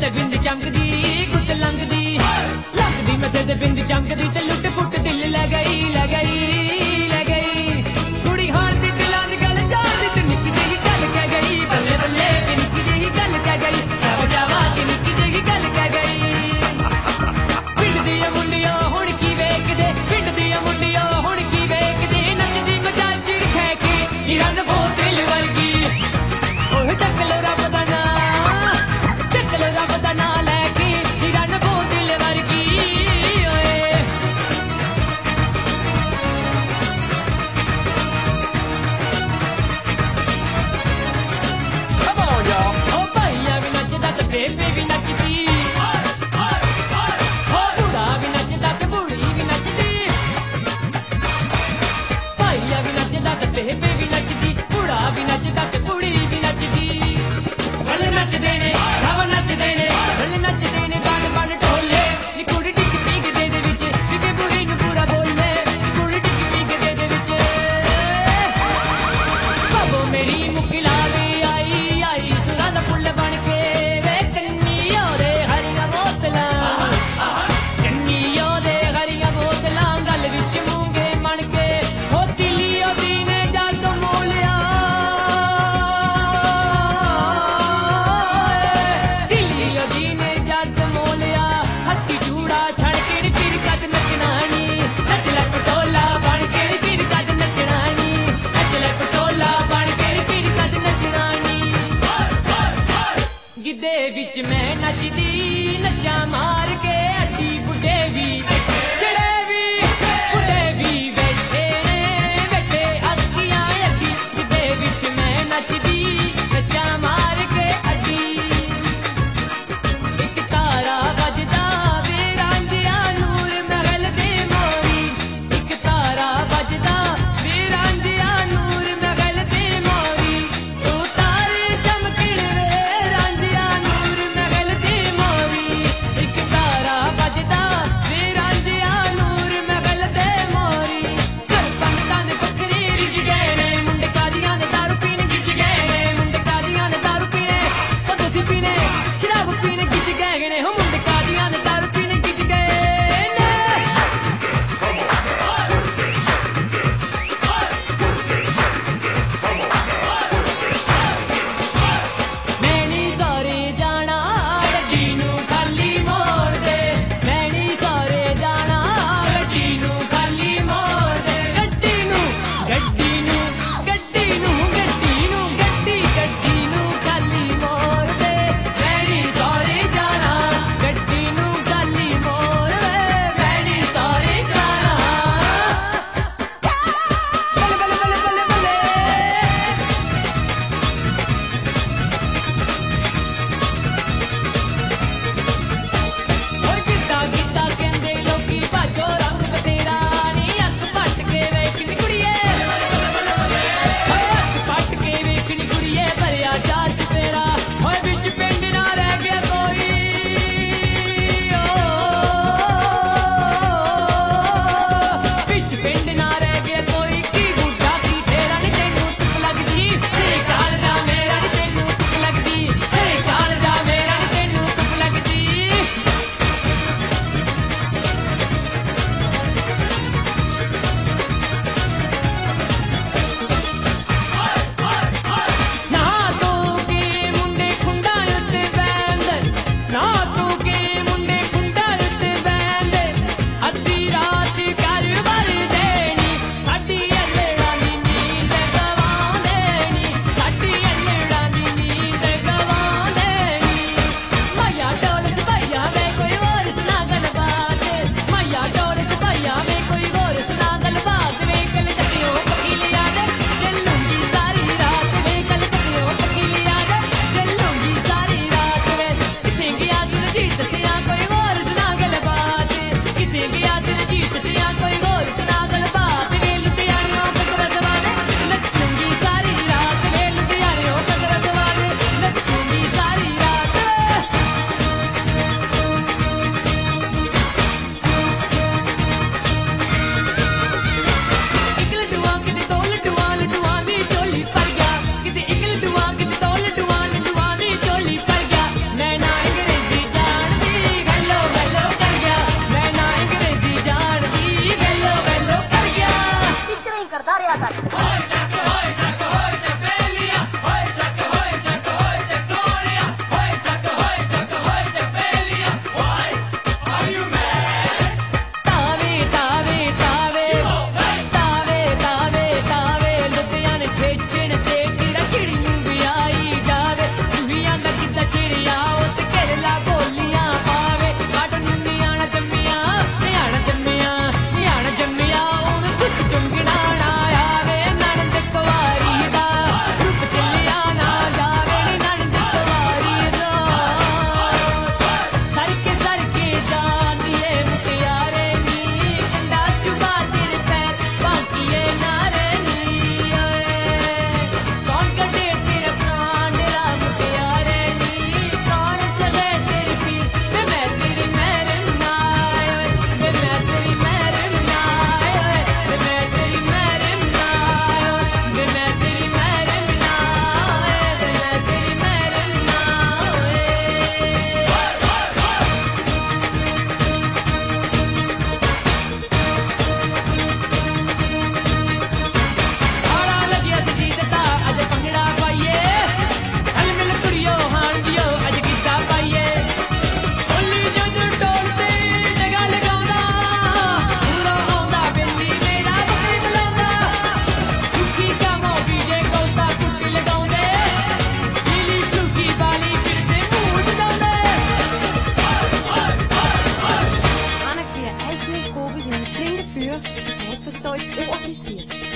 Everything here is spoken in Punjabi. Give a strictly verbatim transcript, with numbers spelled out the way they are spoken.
ਤੇ ਬਿੰਦ ਚਮਕਦੀ ਗੁੱਤ ਲੰਘਦੀ ਲੰਘਦੀ ਮੱਥੇ ਤੇ ਬਿੰਦ ਚਮਕਦੀ ਤੇ ਲੁੱਟ ਪੁੱਟ ਦਿਲ ਲੈ ਗਈ ਲੈ ਗਈ ਲੈ ਗਈ ਕੁੜੀ ਹਾਰ ਦੀ ਦਿਲਾਂ ਦੀ ਗੱਲ ਜਾਣਦੀ ਤੇ ਨਿੱਕੀ ਜਿਹੀ ਗੱਲ ਕਹਿ ਗਈ ਬੱਲੇ ਬੱਲੇ ਤੇ ਨਿੱਕੀ ਜਿਹੀ ਗੱਲ ਕਹਿ ਗਈ ਸ਼ਾਵਾ ਸ਼ਾਵਾ ਤੇ ਨਿੱਕੀ ਜਿਹੀ ਗੱਲ ਕਹਿ ਗਈ ਪਿੰਡ ਦੀਆਂ ਮੁੰਡਿਆਂ ਹੁਣ ਕੀ ਵੇਖਦੇ ਪਿੰਡ ਦੀਆਂ ਮੁੰਡਿਆਂ ਹੁਣ ਕੀ ਵੇਖਦੇ ਨੱਚਦੀ ਮਜਾ ਚਿੜ ਖੈ ਕੇ ਹੀਰਨ ਬੋਤਲ ਵਰਗੀ ਉਹ ਚੱਕ ਲੋ ਰੱਬ ਦਾ ਨਾਂ ਚੱਕ ਲੋ ਰੱਬ ਦਾ ਨਾਂ ਲੈ ਕੇ ਹੀਰਨ ਬੋਤਲ ਵਰਗੀ ਓਏ förstår och officier.